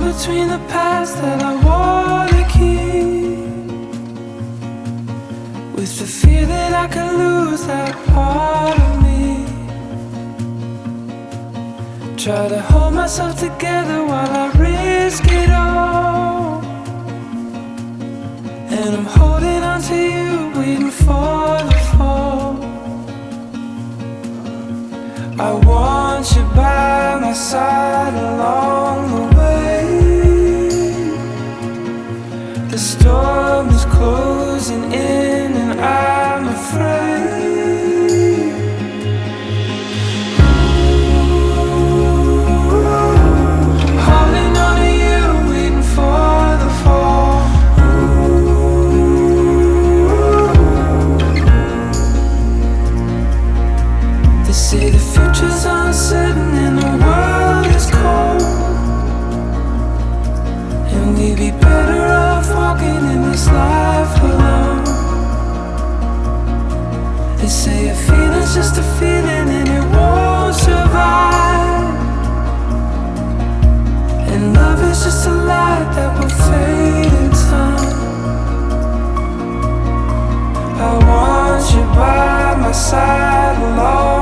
between the past that I wanna keep, with the fear that I could lose that part of me. Try to hold myself together while I risk it all, and I'm holding on to you, waiting for the fall. I want you by my side along the way. The storm is closing in and I'm afraid. Holding on to you, waiting for the fall. They say the future's uncertain and the world is cold, and we'd be better off walking in this life alone. They say a feeling's just a feeling and it won't survive, and love is just a light that will fade in time. I want you by my side alone.